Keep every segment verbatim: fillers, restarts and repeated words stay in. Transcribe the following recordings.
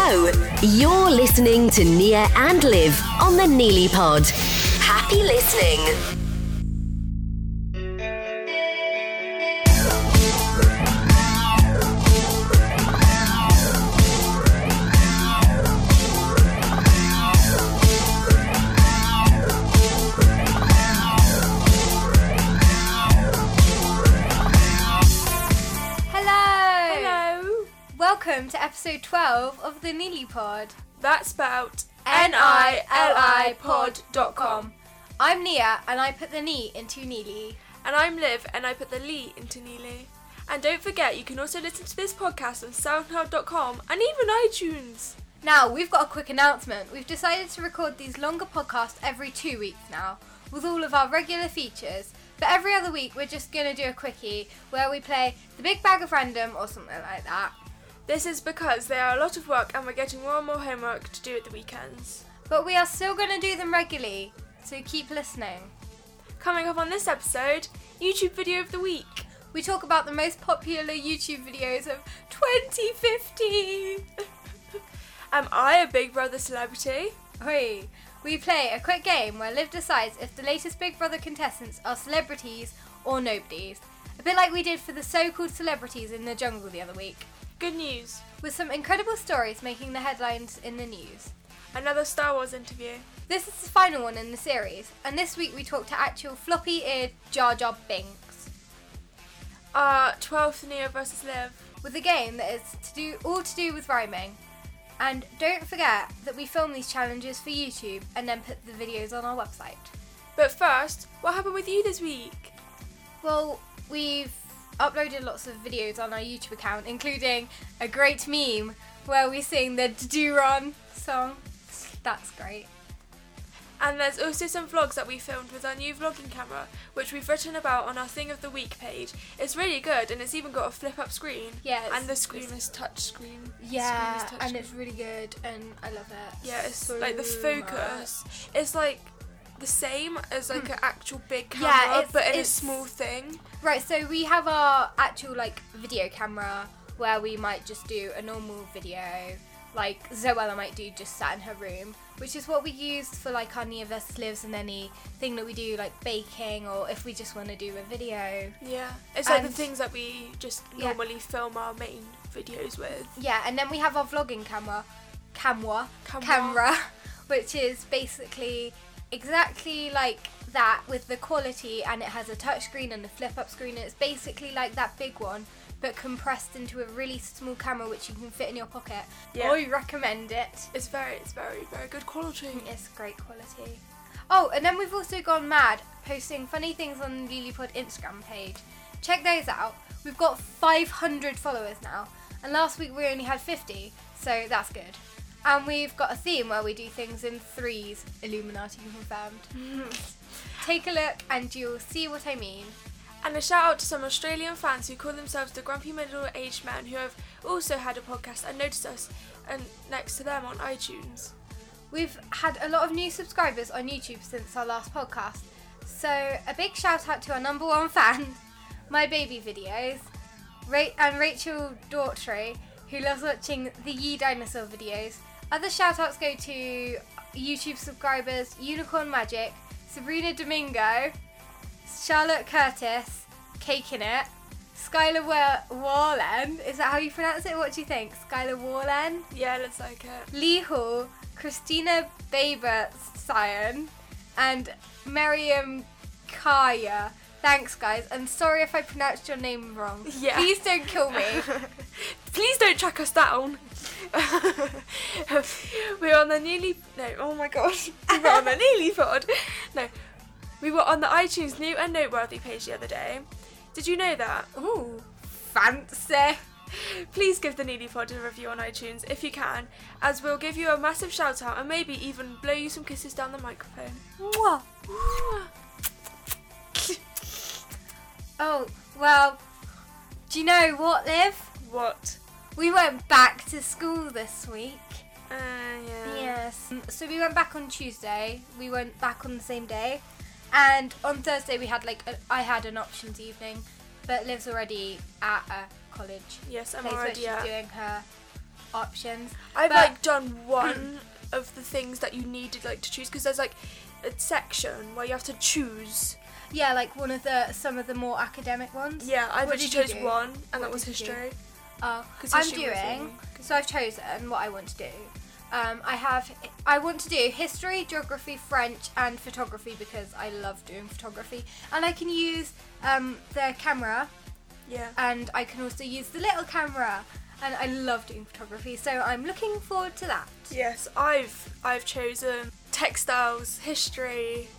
Hello, you're listening to Nia and Liv on the Neely Pod. Happy listening. Welcome to episode twelve of the Neely Pod. That's spelled N I L I pod dot com. I'm Nia and I put the Ni into Neely. And I'm Liv and I put the Lee into Neely. And don't forget, you can also listen to this podcast on soundcloud dot com and even iTunes. Now, we've got a quick announcement. We've decided to record these longer podcasts every two weeks now, with all of our regular features. But every other week, we're just going to do a quickie where we play the Big Bag of Random or something like that. This is because they are a lot of work and we're getting more and more homework to do at the weekends. But we are still going to do them regularly, so keep listening. Coming up on this episode, YouTube Video of the Week. We talk about the most popular YouTube videos of twenty fifteen. Am I a Big Brother celebrity? Oi. We play a quick game where Liv decides if the latest Big Brother contestants are celebrities or nobodies. A bit like we did for the so-called celebrities in the jungle the other week. Good news. With some incredible stories making the headlines in the news. Another Star Wars interview. This is the final one in the series, and this week we talk to actual floppy-eared Jar Jar Binks. Our twelfth Nia versus Liv. With a game that is to do all to do with rhyming. And don't forget that we film these challenges for YouTube and then put the videos on our website. But first, what happened with you this week? Well, we've uploaded lots of videos on our YouTube account, including a great meme where we sing the Do-Run song. That's great. And there's also some vlogs that we filmed with our new vlogging camera, which we've written about on our Thing of the Week page. It's really good, and it's even got a flip-up screen. Yeah. And the screen is touch screen. Yeah, screen is touch and screen. it's really good, and I love it. Yeah, it's so like the focus. much. It's like the same as like an actual big camera, Yeah, it's- but in it's- a small thing. Right, so we have our actual like video camera where we might just do a normal video, like Zoella might do just sat in her room, which is what we used for like our Nia versus Livs and anything that we do like baking or if we just want to do a video. Yeah, it's like the And- things that we just Yeah. normally film our main videos with. Yeah, and then we have our vlogging camera, camera, Camera. camera, which is basically exactly like that with the quality, and it has a touch screen and a flip-up screen, and it's basically like that big one but compressed into a really small camera which you can fit in your pocket. Yeah. I recommend it. It's very, it's very, very good quality. It's great quality. Oh, and then we've also gone mad posting funny things on the LilyPod Instagram page. Check those out. We've got five hundred followers now, and last week we only had fifty, so that's good. And we've got a theme where we do things in threes, Illuminati confirmed. Take a look and you'll see what I mean. And a shout out to some Australian fans who call themselves the Grumpy Middle-Aged Men, who have also had a podcast and noticed us and next to them on iTunes. We've had a lot of new subscribers on YouTube since our last podcast, so a big shout out to our number one fan, My Baby Videos, Ra- and Rachel Daughtry, who loves watching the Ye Dinosaur videos. Other shout outs go to YouTube subscribers Unicorn Magic, Sabrina Domingo, Charlotte Curtis, Cake in It, Skylar Wa- Warlen, is that how you pronounce it? What do you think? Skylar Warlen? Yeah, looks like it. Lee Hall, Christina Baber Sion, and Miriam Kaya. Thanks, guys. I'm sorry if I pronounced your name wrong. Yeah. Please don't kill me. Please don't track us down. We're on the Neely... No, oh my gosh. We were on the Neely Pod. No. We were on the iTunes New and Noteworthy page the other day. Did you know that? Ooh, fancy. Please give the Neely Pod a review on iTunes if you can, as we'll give you a massive shout out and maybe even blow you some kisses down the microphone. Mwah. Oh, well, do you know what, Liv? What? We went back to school this week. Uh, yeah. Yes. So we went back on Tuesday. We went back on the same day. And on Thursday we had like, a, I had an options evening. But Liv's already at a college Yes, I'm place where already she's at. doing her options. I've But- like done one of the things that you needed like to choose because there's like a section where you have to choose. Yeah, like one of the some of the more academic ones. Yeah, I What literally did you chose do? one, and What that was did you do? history. Oh, 'Cause I'm history was doing. really- So I've chosen what I want to do. Um, I have. I want to do history, geography, French, and photography because I love doing photography, and I can use um, the camera, Yeah. and I can also use the little camera, and I love doing photography. So I'm looking forward to that. Yes, I've I've chosen textiles, history,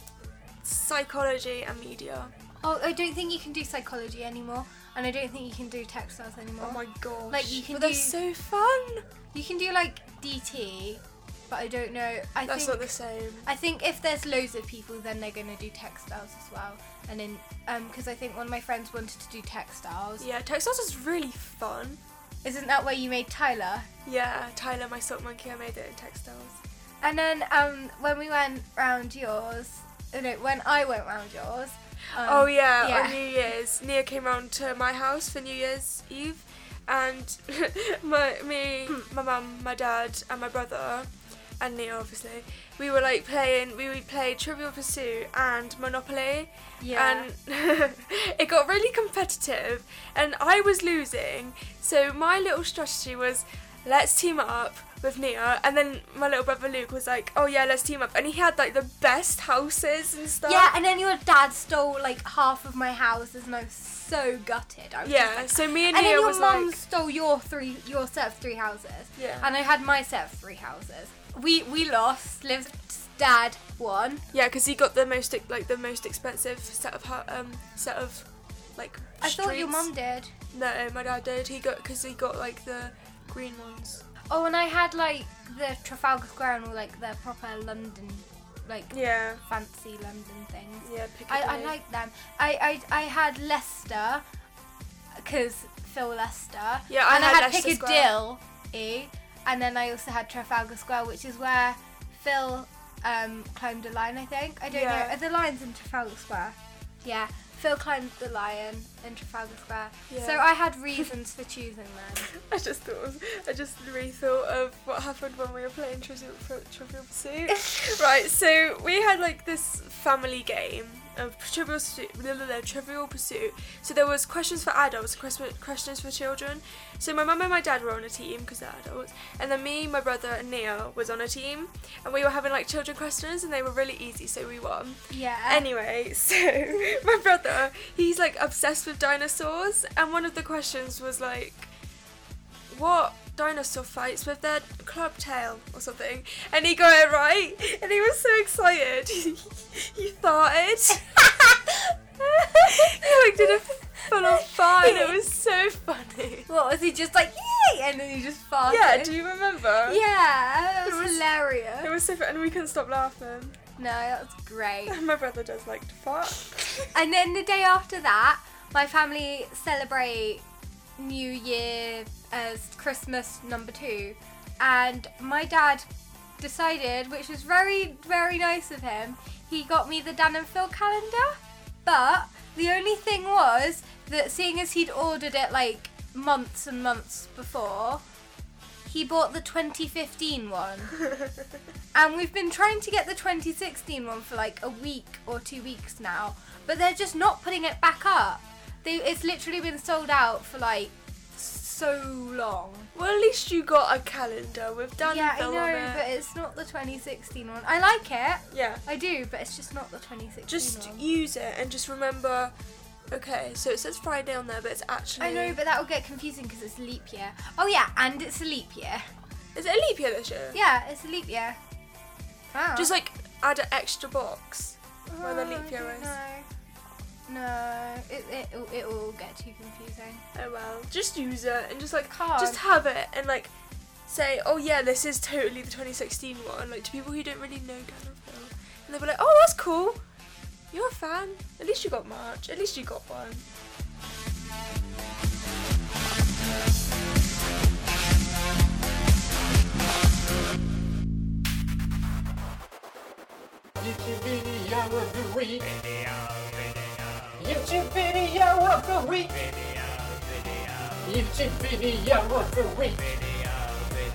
psychology, and media. Oh, I don't think you can do psychology anymore, and I don't think you can do textiles anymore. Oh my gosh. Like, you can but they're do- so fun. You can do like D T, but I don't know. I That's think not the same. I think if there's loads of people, then they're gonna do textiles as well. And then, um, because I think one of my friends wanted to do textiles. Yeah, textiles is really fun. Isn't that where you made Tyler? Yeah, Tyler, my sock monkey, I made it in textiles. And then, um, when we went round yours, oh no, when I went round yours. Um, oh yeah, yeah. on New Year's, Nia came round to my house for New Year's Eve, and my me, my mum, my dad, and my brother, and Nia obviously, we were like playing. We would play Trivial Pursuit and Monopoly. Yeah. And it got really competitive, and I was losing. So my little strategy was, let's team up with Nia, and then my little brother Luke was like, oh yeah, let's team up, and he had like the best houses and stuff. Yeah, and then your dad stole like half of my houses, and I was so gutted. I was just Yeah, like, so me and, and Nia then your was mum like, stole your three, your set of three houses. Yeah. And I had my set of three houses. We we lost. Liv's dad won. yeah, because he got the most like the most expensive set of hu- um set of like. I thought your streets. mum did. No, my dad did. He got because he got like the green ones. Oh, and I had like the Trafalgar Square and all like the proper London, like Yeah. fancy London things. Yeah. I, I Piccadilly. like them. I, I I had Leicester, because Phil Leicester. Yeah, I and had I had Leicester Piccadilly, and then I also had Trafalgar Square, which is where Phil um, climbed a line. I think I don't Yeah. know. Are the lines in Trafalgar Square? Yeah. Phil climbed the lion in Trafalgar Square. Yeah. So I had reasons for choosing them. I just thought of, I just really thought of what happened when we were playing Trivial, Trivial Pursuit. Right, so we had like this family game of Trivial Pursuit, blah, blah, blah, Trivial Pursuit. So there was questions for adults, quest- questions for children. So my mum and my dad were on a team because they're adults, and then me, my brother, and Nia was on a team, and we were having like children questions, and they were really easy, so we won. Yeah. Anyway, so my brother, he's like obsessed with dinosaurs, and one of the questions was like, what dinosaur fights with their club tail or something? And he got it right, and he was so excited. He farted. He like did a full on fart, and it was so funny. What was he just like, yay? And then he just farted. Yeah, do you remember? Yeah, that was, It was- hilarious. It was so fun, and we couldn't stop laughing. No, that was great. My brother does like to fart. And then the day after that, my family celebrate New Year as Christmas number two. And my dad decided, which was very, very nice of him, he got me the Dan and Phil calendar. But the only thing was that seeing as he'd ordered it like months and months before, he bought the twenty fifteen one. And we've been trying to get the twenty sixteen one for like a week or two weeks now, but they're just not putting it back up. They, it's literally been sold out for like so long. Well, at least you got a calendar with Dan yeah, and Phil I know, on it. but it's not the twenty sixteen one. I like it, Yeah. I do, but it's just not the twenty sixteen Just one. use it and just remember. Okay, so it says Friday on there, but it's actually. I know, but that will get confusing because it's leap year. Oh yeah, and it's a leap year. Is it a leap year this year? Yeah, it's a leap year. Wow. Just like add an extra box where the Oh, leap year I is. don't know. No, it it it will get too confusing. Oh well, just use it and just like Can't. just have it and like say, oh yeah, this is totally the twenty sixteen one. Like to people who don't really know Dan and Phil, and they'll be like, oh that's cool. You're a fan. At least you got March. At least you got one. YouTube video of the week. YouTube video of the week. YouTube video of the week.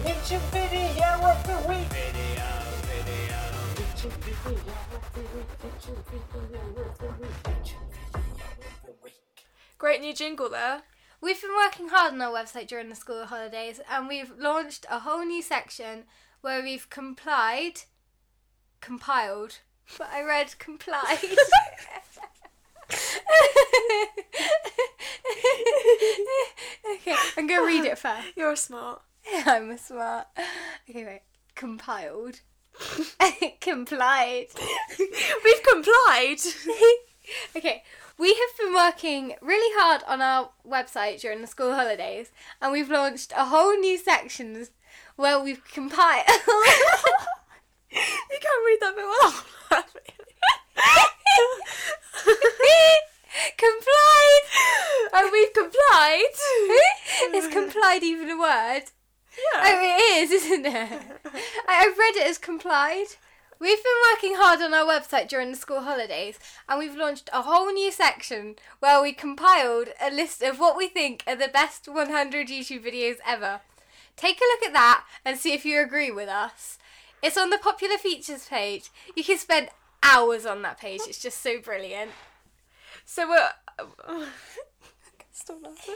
YouTube video of the week. Video, video. YouTube video of the week. YouTube video of the week. YouTube video of the week. Great new jingle there. We've been working hard on our website during the school holidays, and we've launched a whole new section where we've complied, compiled, but I read complied. Okay, I'm going to read it first. You're smart. I'm a smart. Okay, wait. Compiled. Complied. We've complied. Okay, we have been working really hard on our website during the school holidays, and we've launched a whole new section where we've compiled. You can't read that bit well. Complied. And we've complied. Is complied even a word? Yeah. Oh, it is, isn't it? I, I've read it as complied. We've been working hard on our website during the school holidays, and we've launched a whole new section where we compiled a list of what we think are the best one hundred YouTube videos ever. Take a look at that and see if you agree with us. It's on the popular features page. You can spend hours on that page. It's just so brilliant. So we're... Uh, Stop laughing.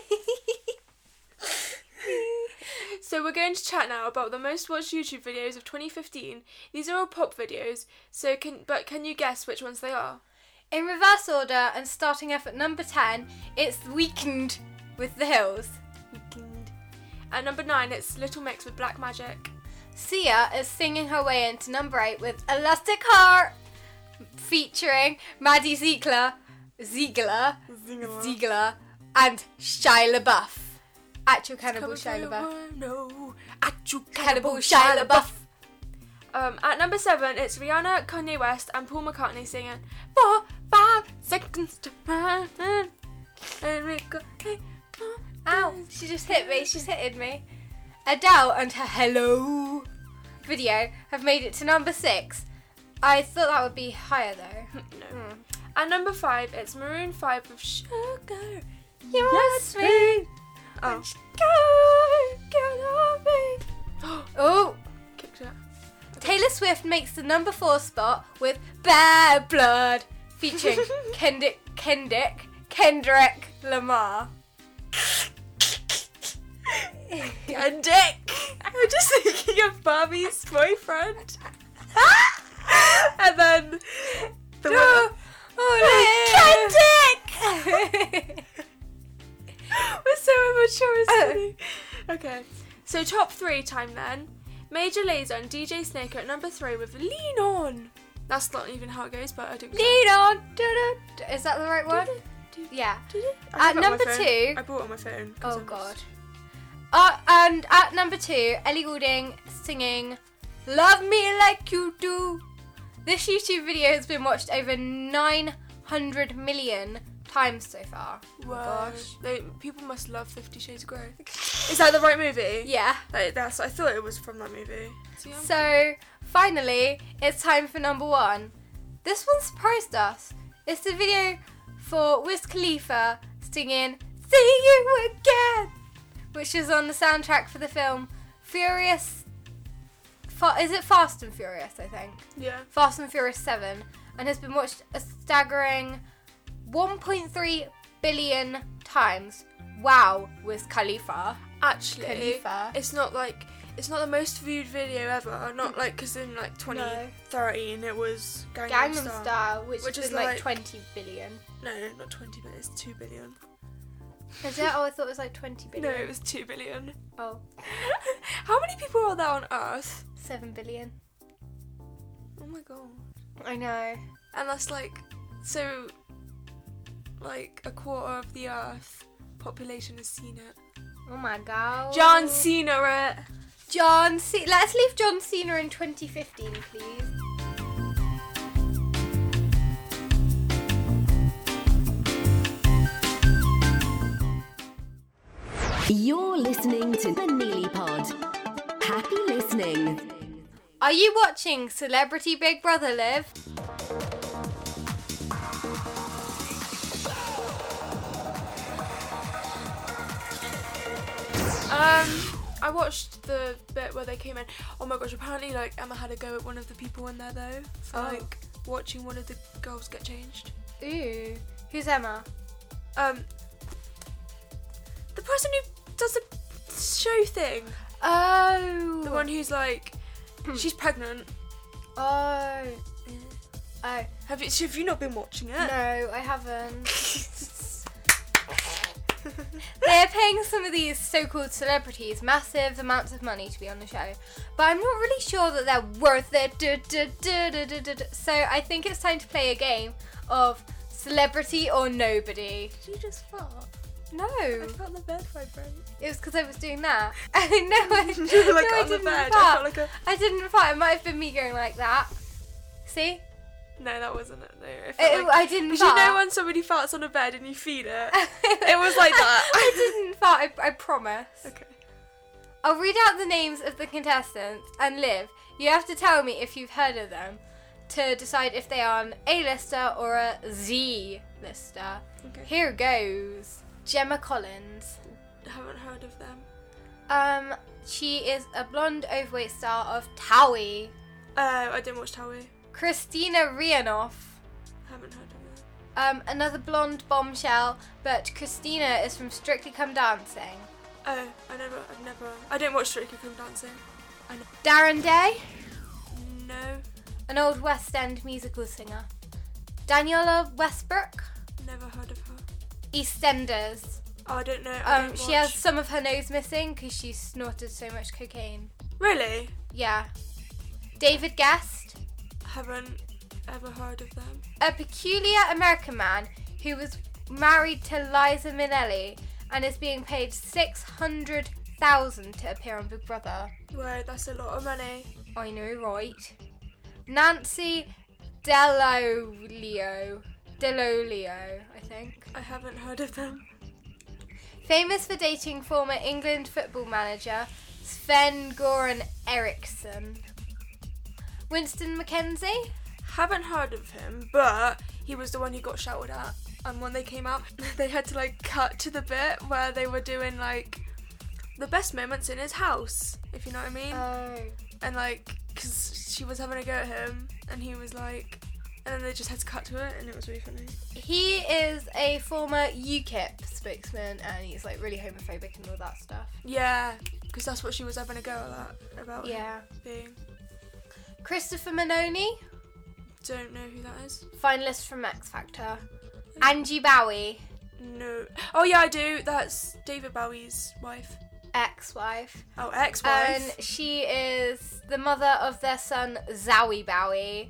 So we're going to chat now about the most watched YouTube videos of twenty fifteen. These are all pop videos, so can but can you guess which ones they are? In reverse order and starting off at number ten, it's Weekend with The Hills. Weekend. At number nine, it's Little Mix with Black Magic. Sia is singing her way into number eight with Elastic Heart, featuring Maddie Ziegler, Ziegler, Ziegler, and Shia LaBeouf. Actual Cannibal Shia LaBeouf. No, actual Cannibal Shia LaBeouf. Um, at number seven, it's Rihanna, Kanye West, and Paul McCartney singing Four, Five Seconds to Run. And we go, hey, oh, Ow, she just hit me, she's hitting me. Adele and her Hello video have made it to number six. I thought that would be higher though. No. Mm. At number five, it's Maroon five with Sugar. You're Yes, sweet. Oh. Oh, Kicked it. Taylor Swift makes the number four spot with Bad Blood, featuring Kendrick, Kendrick, Kendrick Lamar. Kendrick! I'm just thinking of Barbie's boyfriend. And then the No, oh, Kendrick! We're so immature, it's funny. Okay, so top three time then. Major Lazer and D J Snake are at number three with Lean On. That's not even how it goes, but I don't care. Lead on. Da-da. Is that the right one? Yeah. I At have it on my number phone. two- I bought it on my phone. 'cause Oh I'm god. just- Uh, and at number two, Ellie Goulding singing Love Me Like You Do. This YouTube video has been watched over nine hundred million times so far. Wow. Gosh. They, people must love Fifty Shades of Grey. Is that the right movie? Yeah. Like, that's. I thought it was from that movie. So, yeah. So, finally, it's time for number one. This one surprised us. It's the video for Wiz Khalifa singing See You Again, which is on the soundtrack for the film Furious. Fa- is it Fast and Furious, I think? Yeah. Fast and Furious seven, and has been watched a staggering one point three billion times. Wow, Wiz Khalifa. Actually, Khalifa. it's not like it's not the most viewed video ever. Not like because in like twenty thirteen it was Gangnam, Gangnam Style. Style, which, Which has is been like, like- twenty billion. No, not twenty, but it's two billion. Is it? Oh, I thought it was like twenty billion. No, it was two billion. Oh, How many people are there on Earth? seven billion. Oh my god. I know. And that's like so. Like a quarter of the Earth population has seen it. Oh my god. John Cena it. John C. Let's leave John Cena in twenty fifteen, please. You're listening to the Neely Pod. Happy listening. Are you watching Celebrity Big Brother Live? Um, I watched the bit where they came in. Oh my gosh, apparently like Emma had a go at one of the people in there though for Oh. like watching one of the girls get changed. Ooh. Who's Emma? Um, the person who does the show thing. Oh. The one who's like, she's pregnant. Oh. Oh. Have you, have you not been watching it? No, I haven't. They're paying some of these so-called celebrities massive amounts of money to be on the show, but I'm not really sure that they're worth it. Du- du- du- du- du- du- du. So I think it's time to play a game of celebrity or nobody. Did you just fart? No, I felt the bed vibrate. it was because I was doing that. no, I, You were like no, I on the didn't bed. I fart. felt like a. I didn't fart. It might have been me going like that. See? No, that wasn't it. No, it felt It, like, I didn't because fart. you know when somebody farts on a bed and you feed it, it was like that. I didn't fart. I, I promise. Okay. I'll read out the names of the contestants and Liv, you have to tell me if you've heard of them to decide if they are an A-lister or a Z-lister. Okay. Here goes. Gemma Collins. Haven't heard of them. Um, she is a blonde overweight star of Towie. Uh, I didn't watch Towie. Christina Rianoff. Haven't heard of them. Um, another blonde bombshell, but Christina is from Strictly Come Dancing. Oh, I never, I've never, I didn't watch Strictly Come Dancing. I know. Darren Day. No, An old West End musical singer. Daniela Westbrook. never heard of her. EastEnders. Oh, I don't know. I Um, don't she watch. has some of her nose missing because she snorted so much cocaine. Really? Yeah. David Guest. Haven't ever heard of them. A peculiar American man who was married to Liza Minnelli and is being paid six hundred thousand dollars to appear on Big Brother. Wait, that's a lot of money. I know, right? Nancy Delolio. Delolio, I think. I haven't heard of them. Famous for dating former England football manager Sven-Goran Eriksson. Winston McKenzie? Haven't heard of him, but he was the one who got shouted at. And when they came out, they had to like cut to the bit where they were doing like the best moments in his house, if you know what I mean. Oh. And like, because she was having a go at him, and he was like, and then they just had to cut to it, and it was really funny. He is a former UKIP spokesman and he's like really homophobic and all that stuff. Yeah, because that's what she was having a go at that, about Yeah. him being. Christopher Manoni, Don't know who that is. finalist from X Factor. Angie Bowie, No. Oh yeah, I do. That's David Bowie's wife. ex-wife. Oh, ex-wife. And she is the mother of their son, Zowie Bowie.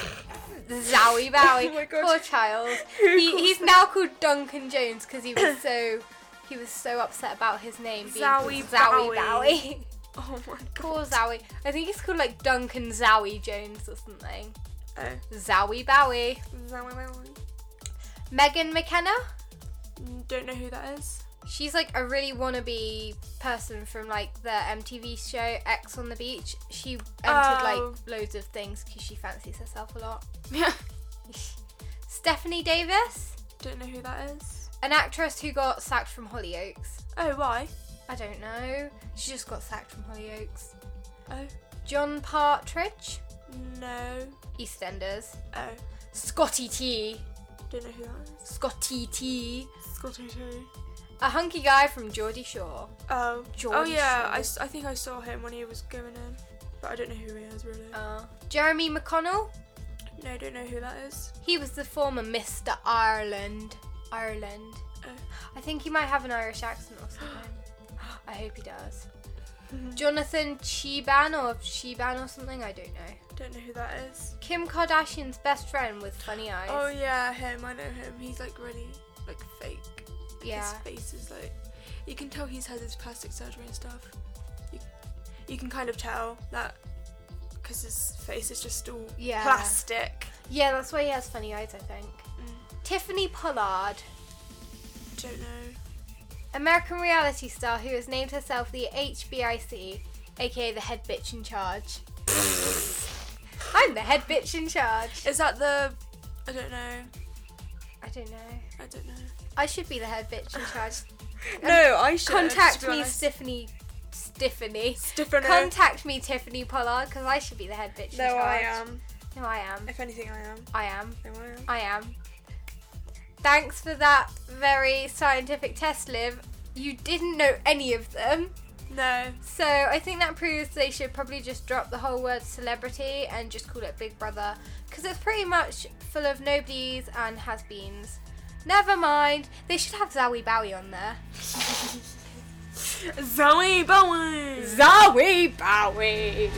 Zowie Bowie. Oh my God. Poor child. Who He, calls he's him- now called Duncan Jones because he was so he was so upset about his name being called Zowie Zowie Bowie. Bowie. Oh my god. Poor Zowie. I think he's called like Duncan Zowie Jones or something. Oh. Zowie Bowie. Zowie Bowie. Megan McKenna. Don't know who that is. She's like a really wannabe person from like the M T V show X on the Beach. She entered Oh. like loads of things because she fancies herself a lot. Yeah. Stephanie Davis, Don't know who that is. an actress who got sacked from Hollyoaks. Oh, why? I don't know. She just got sacked from Hollyoaks. Oh. John Partridge, No. EastEnders. Oh. Scotty T. Don't know who that is. Scotty T. Scotty too. A hunky guy from Geordie Shore. Oh. Geordie oh yeah, Shore. I, s- I think I saw him when he was going in. But I don't know who he is really. Uh, Jeremy McConnell. No, don't know who that is. He was the former Mister Ireland. Ireland. Oh. I think he might have an Irish accent or something. I hope he does. Jonathan Cheban or Sheban or something, I don't know. Don't know who that is. Kim Kardashian's best friend with funny eyes. Oh yeah, him. I know him. He's like really like fake. yeah. His face is like, you can tell he's had his plastic surgery and stuff. You, you can kind of tell that because his face is just all Yeah. plastic. Yeah, that's why he has funny eyes, I think. Mm. Tiffany Pollard, Don't know. American reality star who has named herself the H B I C, aka the head bitch in charge. I'm the head bitch in charge. Is that the? I don't know. I don't know. I don't know. I should be the head bitch in charge. No, I should. Contact to be me, honest. Tiffany Stiffany. Stiffener. Contact me, Tiffany Pollard, because I should be the head bitch in No, I charge. am. No, I am. If anything, I am. I am. No, I am. I am. Thanks for that very scientific test, Liv. You didn't know any of them. No. So I think that proves they should probably just drop the whole word celebrity and just call it Big Brother, because it's pretty much full of nobodies and has-beens. Never mind. They should have Zowie Bowie on there. Zowie Bowie. Zowie Bowie.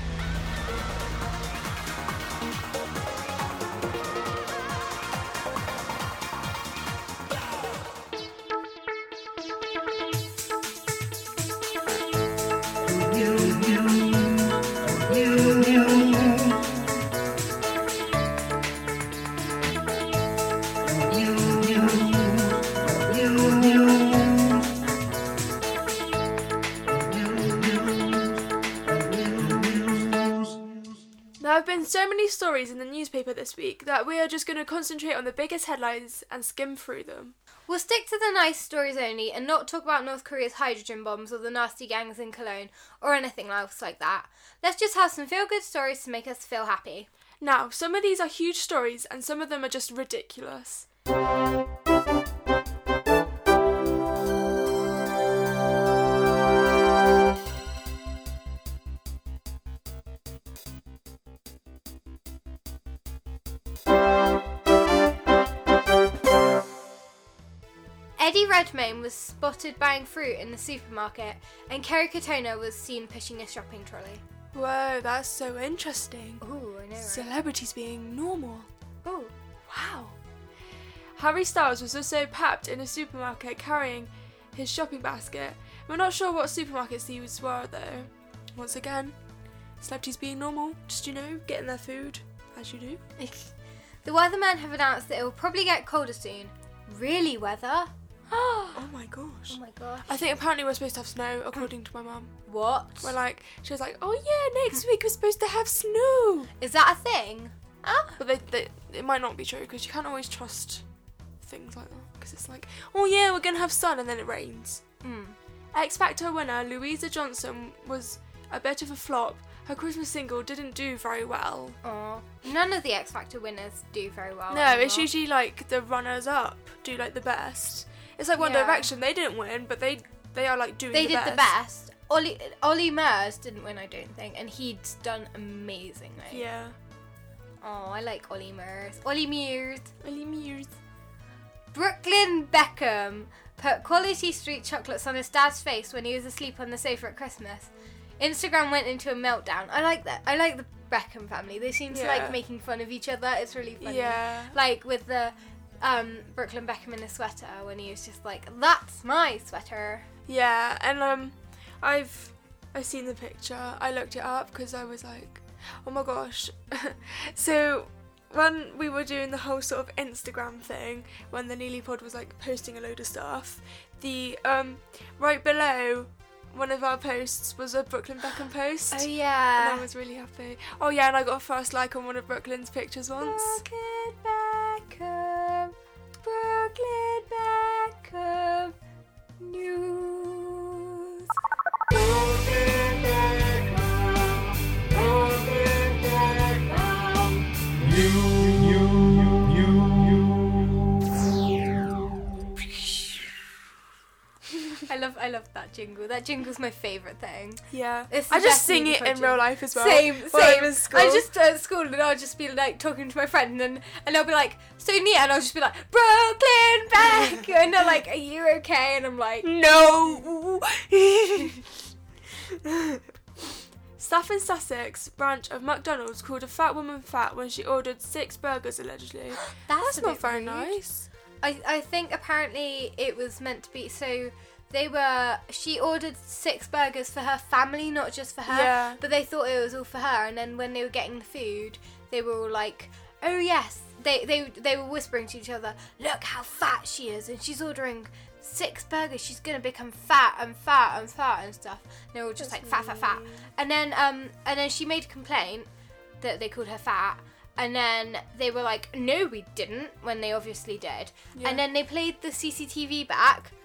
There have been so many stories in the newspaper this week that we are just going to concentrate on the biggest headlines and skim through them. We'll stick to the nice stories only and not talk about North Korea's hydrogen bombs or the nasty gangs in Cologne or anything else like that. Let's just have some feel-good stories to make us feel happy. Now, some of these are huge stories and some of them are just ridiculous. Eddie Redmayne was spotted buying fruit in the supermarket and Kerry Katona was seen pushing a shopping trolley. Whoa, that's so interesting. Ooh, I know, right? Celebrities being normal. Ooh. Wow. Harry Styles was also papped in a supermarket carrying his shopping basket. We're not sure what supermarkets these were though. Once again, celebrities being normal, just, you know, getting their food, as you do. The weathermen have announced that it will probably get colder soon. Really, weather? Oh my gosh. Oh my gosh. I think apparently we're supposed to have snow, according to my mum. What? We're like, she was like, oh yeah, next week we're supposed to have snow. Is that a thing? Ah. But they, they, it might not be true, because you can't always trust things like that. Because it's like, oh yeah, we're going to have sun, and then it rains. Mm. X Factor winner Louisa Johnson was a bit of a flop. Her Christmas single didn't do very well. Aw. None of the X Factor winners do very well. No, anymore. it's usually like the runners up do like the best. It's like One Yeah. Direction, they didn't win, but they they are like doing They the did best. the best. Ollie, Ollie Murs didn't win, I don't think, and he'd done amazingly. Yeah. Oh, I like Ollie Murs. Ollie Murs. Only Muse. Brooklyn Beckham put quality street chocolates on his dad's face when he was asleep on the sofa at Christmas. Instagram went into a meltdown. I like that. I like the Beckham family. They seem to Yeah. like making fun of each other. It's really funny. Yeah. Like with the um, Brooklyn Beckham in a sweater when he was just like, "That's my sweater." Yeah, and um, I've I've seen the picture. I looked it up because I was like, oh my gosh. So when we were doing the whole sort of Instagram thing, when the Neely Pod was like posting a load of stuff, the um right below one of our posts was a Brooklyn Beckham post. Oh And I yeah. was really happy. Oh yeah, and I got a first like on one of Brooklyn's pictures once. Brooklyn Beckham, Brooklyn Beckham news. I love, I love that jingle. That jingle's my favourite thing. Yeah. It's I the just best sing Neely it Pod in jingle. real life as well. Same, when I'm same. in school. I just at school and I'll just be like talking to my friend and and they'll be like, "So Nia," and I'll just be like, "Brooklyn back," and they're like, "Are you okay?" And I'm like, No. Staff in Sussex branch of McDonald's called a fat woman fat when she ordered six burgers allegedly. "That's, That's a not bit very rude." nice. I I think apparently it was meant to be so. They were. She ordered six burgers for her family, not just for her. Yeah. But they thought it was all for her. And then when they were getting the food, they were all like, "Oh yes." They they they were whispering to each other, "Look how fat she is, and she's ordering six burgers. She's gonna become fat and fat and fat and stuff." And they were all just like fat, fat, fat. And then um and then she made a complaint that they called her fat. And then they were like, "No, we didn't," when they obviously did. Yeah. And then they played the C C T V back.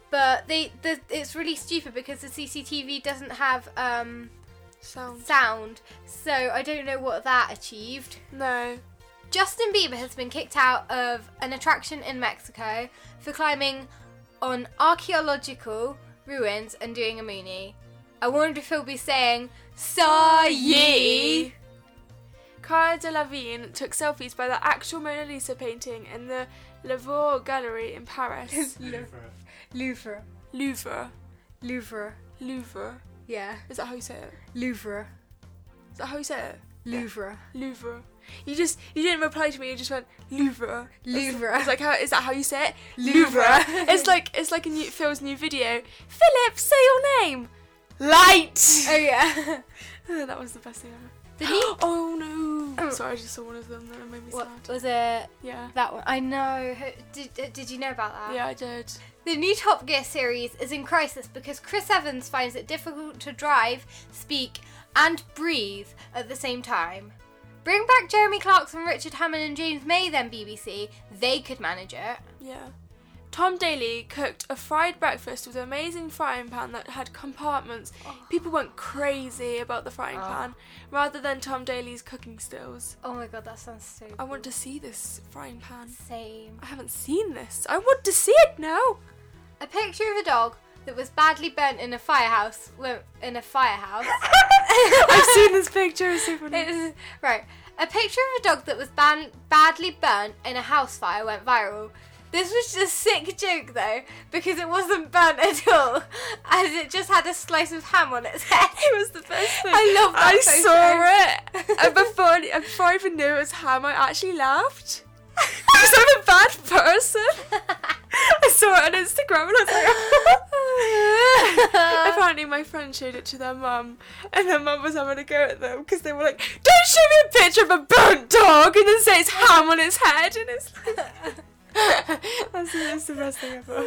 but they the, it's really stupid because the C C T V doesn't have um, Sound. sound, so I don't know what that achieved. No. Justin Bieber has been kicked out of an attraction in Mexico for climbing on archaeological ruins and doing a Mooney. I wonder if he'll be saying, "Sorry." Cara Delevingne took selfies by the actual Mona Lisa painting in the Louvre Gallery in Paris. Louvre. Louvre. Louvre. Louvre. Yeah. Is that how you say it? Louvre. Is that how you say it? Louvre. Louvre. You just, you didn't reply to me, you just went, Louvre. Louvre. It's like, how, is that how you say it? Louvre. It's like, it's like a new, Phil's new video. Philip, say your name. Light. Oh yeah. That was the best thing ever. The new Oh no! Sorry, I just saw one of them that made me what sad. was it? Yeah. That one. I know. Did did you know about that? Yeah, I did. The new Top Gear series is in crisis because Chris Evans finds it difficult to drive, speak, and breathe at the same time. Bring back Jeremy Clarkson, Richard Hammond, and James May, then B B C. They could manage it. Yeah. Tom Daly cooked a fried breakfast with an amazing frying pan that had compartments. Oh. People went crazy about the frying Oh. pan rather than Tom Daly's cooking stills. Oh my god, that sounds so. I want to see this frying pan. Same. I haven't seen this. I want to see it now. A picture of a dog that was badly burnt in a firehouse. Well, in a firehouse. I've seen this picture. It's so funny. It is- right. A picture of a dog that was ban- badly burnt in a house fire went viral. This was just a sick joke though, because it wasn't burnt at all, as it just had a slice of ham on its head. It was the best thing. I love that I photo. saw it, and before, and before I even knew it was ham, I actually laughed. Because I'm a bad person. I saw it on Instagram and I was like, apparently my friend showed it to their mum, and their mum was having a go at them because they were like, don't show me a picture of a burnt dog and then say it's ham on its head, and it's like, that's, that's the best thing ever.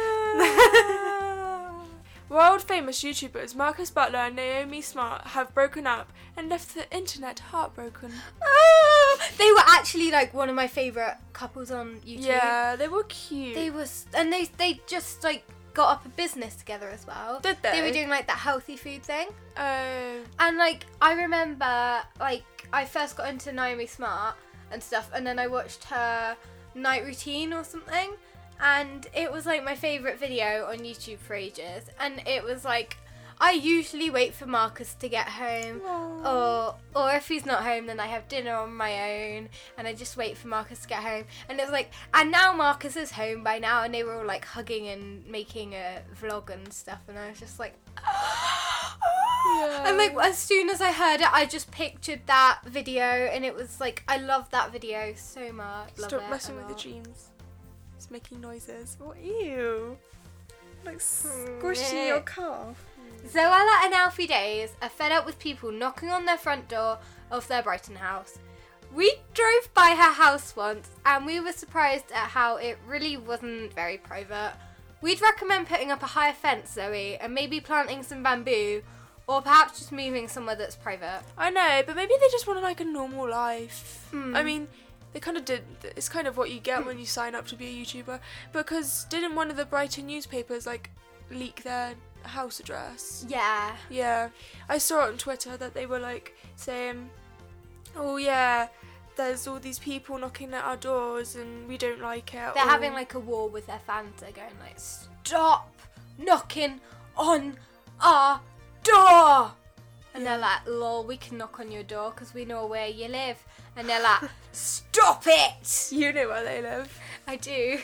World famous YouTubers Marcus Butler and Naomi Smart have broken up and left the internet heartbroken. Oh, they were actually like one of my favourite couples on YouTube. Yeah, they were cute. They was, and they they just like got up a business together as well. Did they? They were doing like that healthy food thing. Oh. And like I remember like I first got into Naomi Smart and stuff, and then I watched her night routine or something, and it was like my favourite video on YouTube for ages. And it was like I usually wait for Marcus to get home, or or if he's not home then I have dinner on my own and I just wait for Marcus to get home. And it was like, and now Marcus is home by now, and they were all like hugging and making a vlog and stuff, and I was just like Yeah. and like as soon as I heard it I just pictured that video, and it was like I love that video so much. Love Stop it messing a with the lot. jeans. It's making noises. What ew. Like squishing Mm. your calf. Zoella and Alfie Days are fed up with people knocking on their front door of their Brighton house. We drove by her house once and we were surprised at how it really wasn't very private. We'd recommend putting up a higher fence, Zoe, and maybe planting some bamboo, or perhaps just moving somewhere that's private. I know, but maybe they just wanted like a normal life. Hmm. I mean, they kind of did. It's kind of what you get when you sign up to be a YouTuber. Because didn't one of the Brighton newspapers like leak their house address? Yeah. Yeah, I saw it on Twitter that they were like saying, "Oh yeah, there's all these people knocking at our doors and we don't like it." They're or- having like a war with their fans. They're going like, stop knocking on our door. And they're like, lol, we can knock on your door because we know where you live. And they're like, stop it. You know where they live. I do.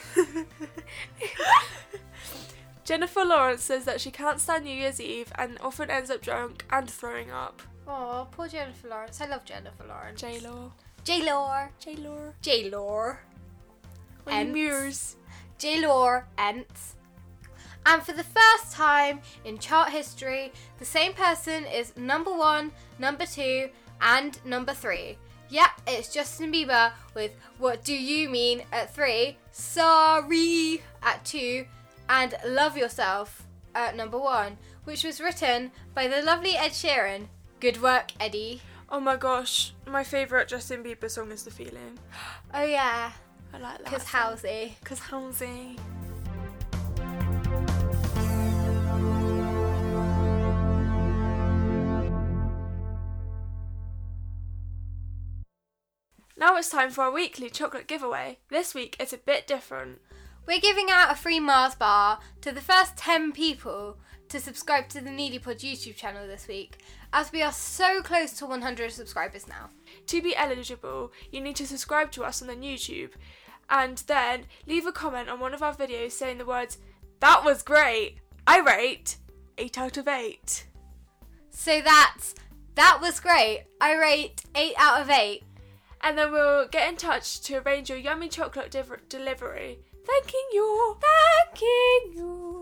Jennifer Lawrence says that she can't stand New Year's Eve and often ends up drunk and throwing up. Oh, poor Jennifer Lawrence. I love Jennifer Lawrence. J-Lo. J-Lore. J-Lo. J-Lore. On your Ents. mirrors. J-Lore. Ents. And for the first time in chart history, the same person is number one, number two, and number three. Yep, it's Justin Bieber with What Do You Mean at three, Sorry at two, and Love Yourself at number one, which was written by the lovely Ed Sheeran. Good work, Eddie. Oh my gosh, my favourite Justin Bieber song is The Feeling. Oh yeah, I like that. because song. Halsey. Cause Halsey. Now it's time for our weekly chocolate giveaway. This week it's a bit different. We're giving out a free Mars bar to the first ten people to subscribe to the Neelypod YouTube channel this week, as we are so close to one hundred subscribers now. To be eligible, you need to subscribe to us on the YouTube and then leave a comment on one of our videos saying the words, "That was great. I rate eight out of eight." So that's, that was great. I rate eight out of eight. And then we'll get in touch to arrange your yummy chocolate div- delivery. Thanking you. Thanking you.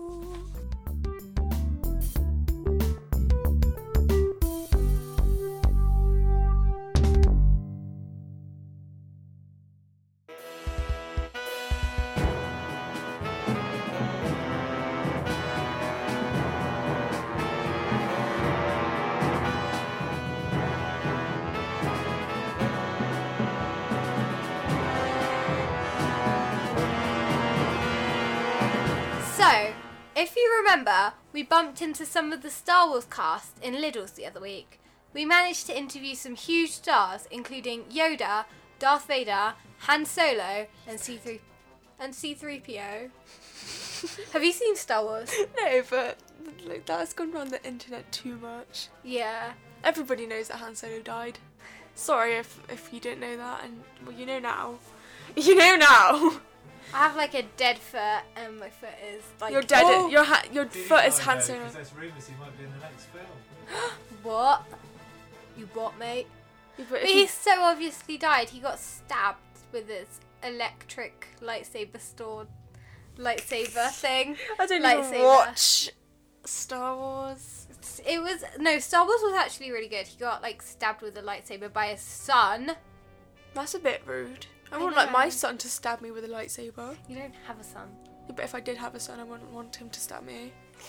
So, if you remember, we bumped into some of the Star Wars cast in Lidl's the other week. We managed to interview some huge stars, including Yoda, Darth Vader, Han Solo, and C three and C three P O. Have you seen Star Wars? No, but like, that's gone around the internet too much. Yeah. Everybody knows that Han Solo died. Sorry if, if you didn't know that, and well, you know now. You know now. I have like a dead foot, and my foot is like. You're dead. Oh! Your ha- your foot is Han Solo. Because there's rumours he might be in the next film. What? You what, mate? Yeah, but But if he you- so obviously died. He got stabbed with his electric lightsaber stored lightsaber thing. I don't lightsaber. even watch Star Wars. It was no Star Wars was actually really good. He got like stabbed with a lightsaber by his son. That's a bit rude. I I wouldn't like my know. son to stab me with a lightsaber. You don't have a son. Yeah, but if I did have a son, I wouldn't want him to stab me.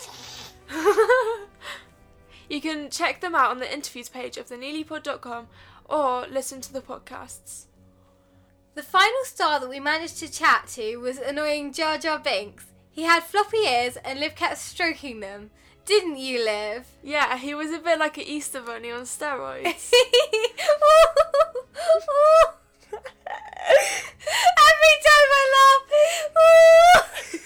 You can check them out on the interviews page of the neelypod dot com or listen to the podcasts. The final star that we managed to chat to was annoying Jar Jar Binks. He had floppy ears and Liv kept stroking them. Didn't you, Liv? Yeah, he was a bit like an Easter bunny on steroids. Every time I laugh.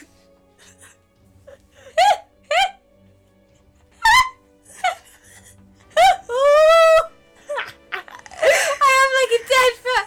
I have like a dead foot.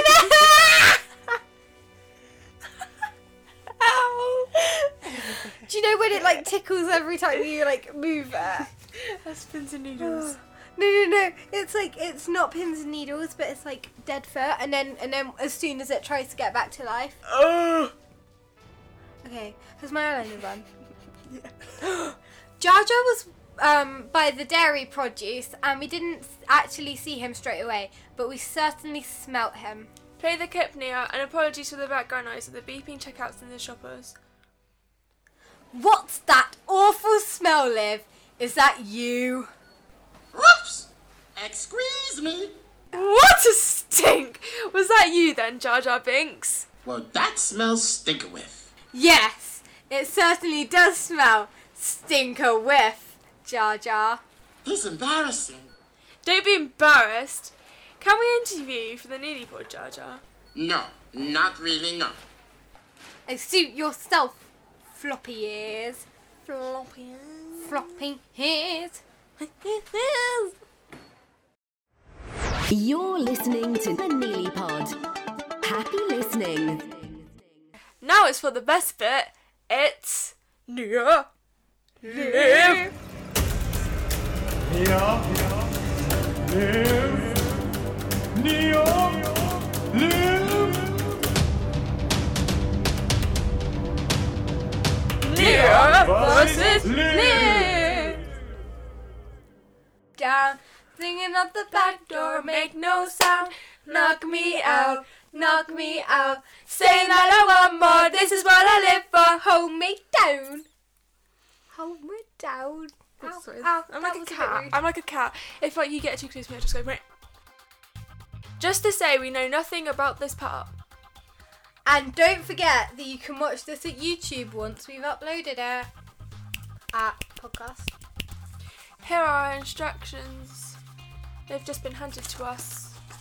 Do you know when it like tickles every time you like move it? That's pins and needles. No, no, no. It's like it's not pins and needles, but it's like dead foot, and then and then as soon as it tries to get back to life. Oh. Okay, has my eyeliner run? Yeah. Jar Jar was um, by the dairy produce, and we didn't actually see him straight away, but we certainly smelt him. Play the clip, Nia, and apologies for the background noise of the beeping checkouts in the shoppers. What's that awful smell, Liv? Is that you? Whoops! Excuse me. What a stink! Was that you then, Jar Jar Binks? Well, that smells stinker with. Yes, it certainly does smell stinker whiff, Jar Jar. It's embarrassing. Don't be embarrassed. Can we interview you for the Neelypod, Jar Jar? No, not really, no. And suit yourself, floppy ears. Floppy. Floppy ears. You're listening to the Neelypod. Happy listening. Now it's for the best bit. It's Nia. Live. Nia, live. Nia, live. Nia versus versus Liv. Liv. Down, singing at the back door, make no sound. Knock me out, knock me out. Say that I want more, this is what I live for. Hold me down. Hold me down. Ow, Sorry, ow, I'm that like a was bit cat. rude. I'm like a cat. If like you get too close to me, I just go. Meh. Just to say, we know nothing about this part. And don't forget that you can watch this at YouTube once we've uploaded it at podcast. Here are our instructions. They've just been handed to us.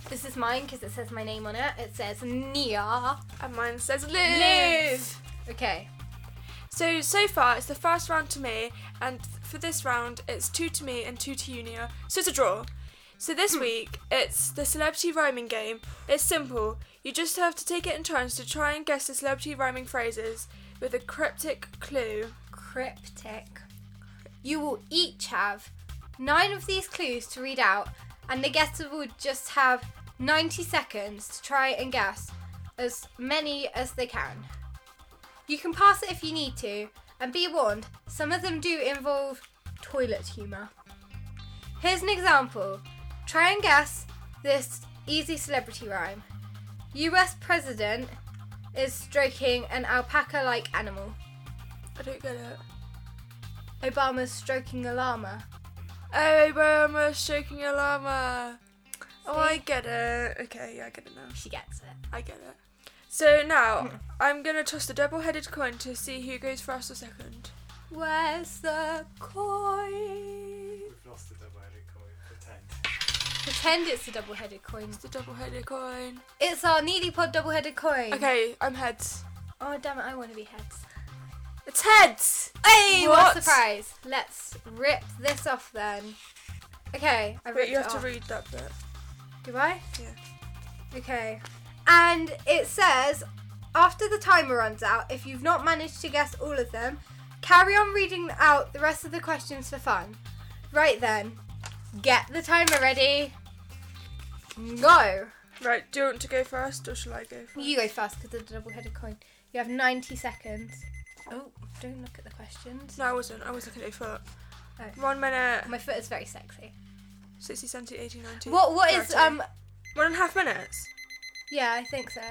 This is mine because it says my name on it. It says Nia. And mine says Liv. Liv. Okay. So, so far, it's the first round to me, and for this round, it's two to me and two to you, Nia. So it's a draw. So this week, it's the celebrity rhyming game. It's simple. You just have to take it in turns to try and guess the celebrity rhyming phrases with a cryptic clue. Cryptic. You will each have nine of these clues to read out, and the guesser will just have ninety seconds to try and guess as many as they can. You can pass it if you need to, and be warned, some of them do involve toilet humour. Here's an example. Try and guess this easy celebrity rhyme. U S president is stroking an alpaca-like animal. I don't get it. Obama's stroking a llama. Oh, Obama stroking a llama. Oh, See? I get it. Okay, yeah, I get it now. She gets it. I get it. So now, I'm going to toss the double-headed coin to see who goes first or second. Where's the coin? We've lost the double-headed coin. Pretend. Pretend it's a double-headed coin. It's the double-headed coin. It's our Neely Pod double-headed coin. Okay, I'm heads. Oh, damn it, I want to be heads. It's heads! Hey, what, What? a surprise. Let's rip this off then. Okay, I ripped Wait, you it have to off. read that bit. Do I? Yeah. Okay. And it says, after the timer runs out, if you've not managed to guess all of them, carry on reading out the rest of the questions for fun. Right then, get the timer ready. Go. Right, do you want to go first or shall I go first? You go first because of the double-headed coin. You have ninety seconds. Oh, don't look at the questions. No, I wasn't. I was looking at your foot. Oh. One minute, My foot is very sexy. sixty, seventy, eighty, ninety. What? What is thirty. um? One and a half minutes? Yeah, I think so.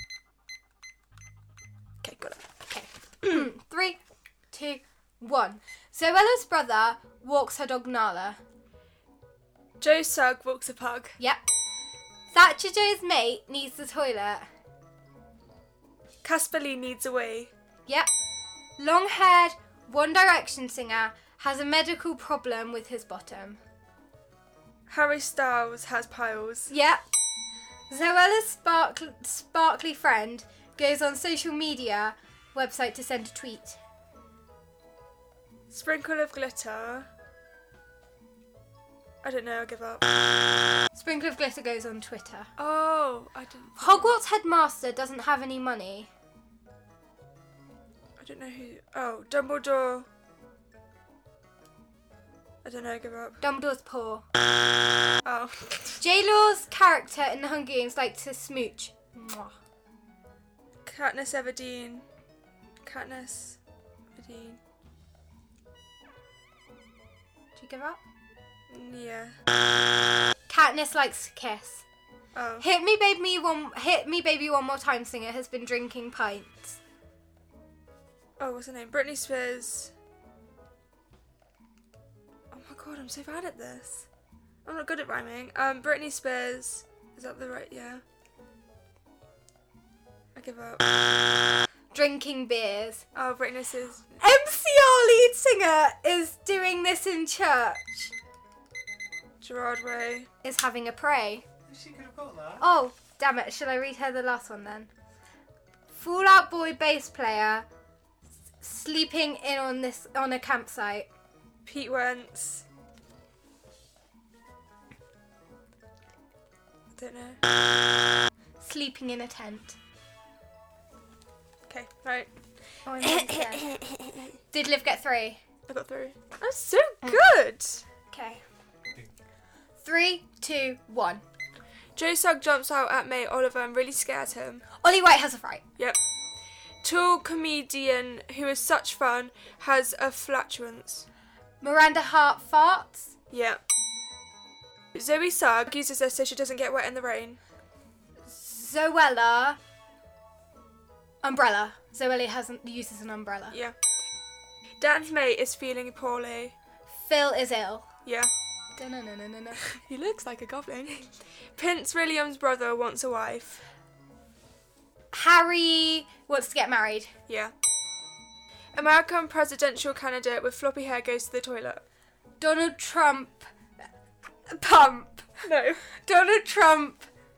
Okay, got it. Okay. Three, two, one. Zoella's brother walks her dog Nala. Joe Sugg walks a pug. Yep. Thatcher Joe's mate needs the toilet. Casper Lee needs a wee. Yep. Long-haired One Direction singer has a medical problem with his bottom. Harry Styles has piles. Yep. Zoella's sparkl- sparkly friend goes on social media website to send a tweet. Sprinkle of glitter. I don't know, I'll give up. Sprinkle of glitter goes on Twitter. Oh, I didn't. Hogwarts headmaster doesn't have any money. I don't know who. Oh, Dumbledore. I don't know, give up. Dumbledore's poor. Oh. J-Law's character in the Hunger Games likes to smooch. Mwah. Katniss Everdeen. Katniss Everdeen. Do you give up? Yeah. Katniss likes to kiss. Oh. Hit me, baby, one. Hit me, baby, one more time. Singer has been drinking pints. Oh, what's her name? Britney Spears. Oh my god, I'm so bad at this. I'm not good at rhyming. Um, Britney Spears. Is that the right? Yeah. I give up. Drinking beers. Oh, Britney Spears. M C R lead singer is doing this in church. Gerard Way. Is having a pray. She could have got that. Oh, damn it. Shall I read her the last one then? Fall Out Boy bass player s- sleeping in on this on a campsite. Pete Wentz. I don't know. Sleeping in a tent. Okay, right. Oh, I nearly said. Did Liv get three? I got through. That's so good. Okay. Three, two, one. Joe Sugg jumps out at mate Oliver and really scares him. Ollie White has a fright. Yep. Tall comedian who is such fun has a flatulence. Miranda Hart farts. Yep. Zoe Sugg uses this so she doesn't get wet in the rain. Zoella. Umbrella. Zoella hasn't uses an umbrella. Yeah. Dan's mate is feeling poorly. Phil is ill. Yeah. Da-na-na-na-na-na. He looks like a goblin. Prince William's brother wants a wife. Harry wants to get married. Yeah. American presidential candidate with floppy hair goes to the toilet. Donald Trump. Pump. No. Donald Trump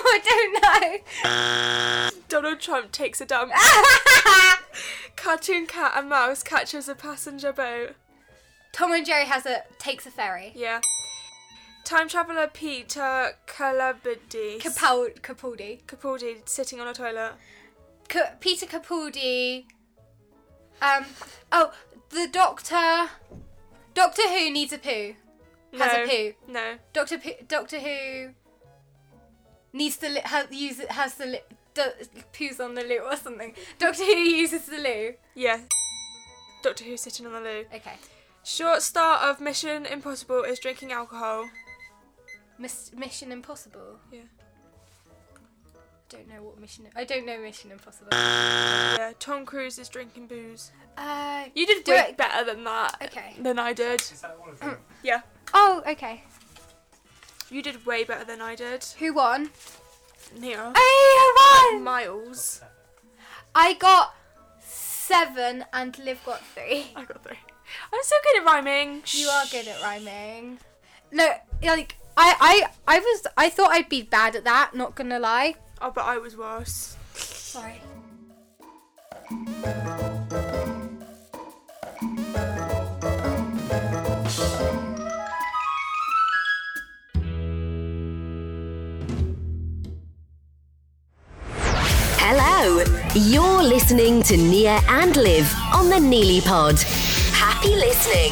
I don't know. Donald Trump takes a dump. Cartoon cat and mouse catches a passenger boat. Tom and Jerry has a takes a ferry. Yeah. Time traveller Peter Capaldi. Capal- Capaldi. Capaldi sitting on a toilet. Ca- Peter Capaldi. Um. Oh, the Doctor. Doctor Who needs a poo. Has no. a poo. No. Doctor P- Doctor Who needs to li- has use it has the li- do- poos on the loo or something. Doctor Who uses the loo. Yeah. Doctor Who sitting on the loo. Okay. Short star of Mission Impossible is drinking alcohol. Miss- Mission Impossible. Yeah. Don't know what Mission. I don't know Mission Impossible. Yeah. Tom Cruise is drinking booze. Uh. You did Do way it- better than that. Okay. Than I did. Is that all of them? Yeah. Oh. Okay. You did way better than I did. Who won? Neil. I won. Miles. Seven. I got seven and Liv got three. I got three. I'm so good at rhyming. You are good at rhyming. No, like I, I, I was. I thought I'd be bad at that. Not gonna lie. Oh, but I was worse. Sorry. Hello, you're listening to Nia and Liv on the Neely Pod. Happy listening.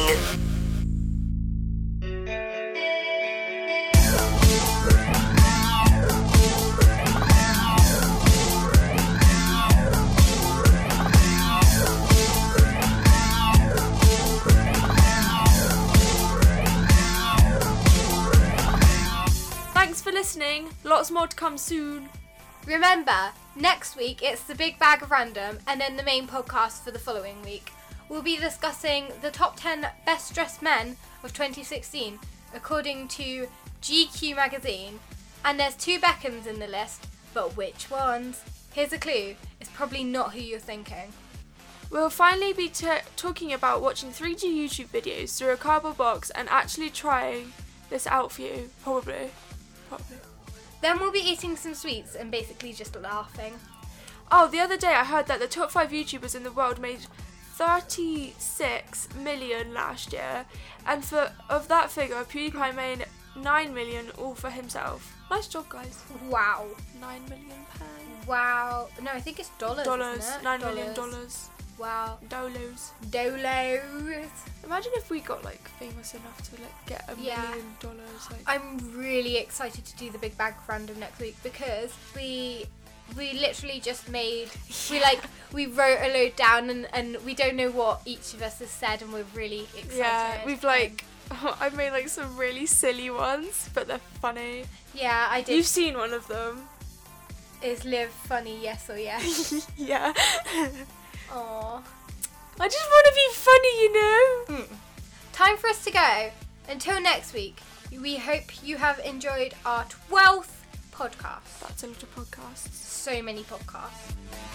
Thanks for listening. Lots more to come soon. Remember, next week it's the Big Bag of Random and then the main podcast for the following week. We'll be discussing the top ten best dressed men of twenty sixteen, according to G Q magazine. And there's two Beckhams in the list, but which ones? Here's a clue, it's probably not who you're thinking. We'll finally be t- talking about watching three D YouTube videos through a cardboard box and actually trying this out for you. Probably. Probably. Then we'll be eating some sweets and basically just laughing. Oh, the other day I heard that the top five YouTubers in the world made thirty-six million last year, and for of that figure, PewDiePie made nine million all for himself. Nice job, guys. Wow. Nine million pounds. Wow. No, I think it's dollars. Dollars. Isn't it? Nine million dollars. Wow. Dollars. Dolos. Imagine if we got like famous enough to like get a Yeah. million dollars. Like. I'm really excited to do the Big Bag of Random next week because we we literally just made we like we wrote a load down and, and we don't know what each of us has said and we're really excited. Yeah, we've like I've made like some really silly ones, but they're funny. Yeah, I did. You've seen one of them. Is Liv funny? Yes or yes? Yeah. Aww. I just want to be funny, you know. Mm. Time for us to go. Until next week, we hope you have enjoyed our twelfth podcast. That's a lot of podcasts. So many podcasts.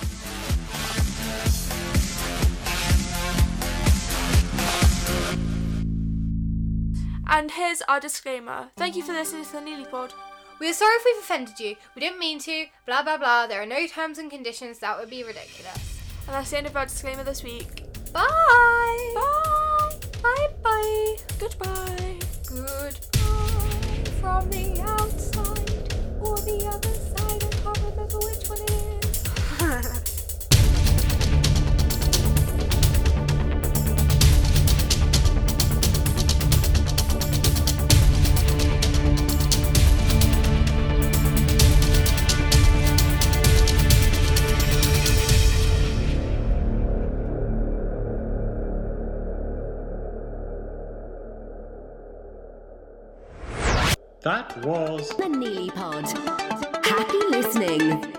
And here's our disclaimer. Thank you for listening to the Neely Pod. We are sorry if we've offended you. We didn't mean to. Blah blah blah. There are no terms and conditions. That would be ridiculous. And that's the end of our disclaimer this week. Bye. Bye. Bye bye. Goodbye. Goodbye. From the outside or the other side. I can't remember which one it is. That was The Neely Pod. Happy listening.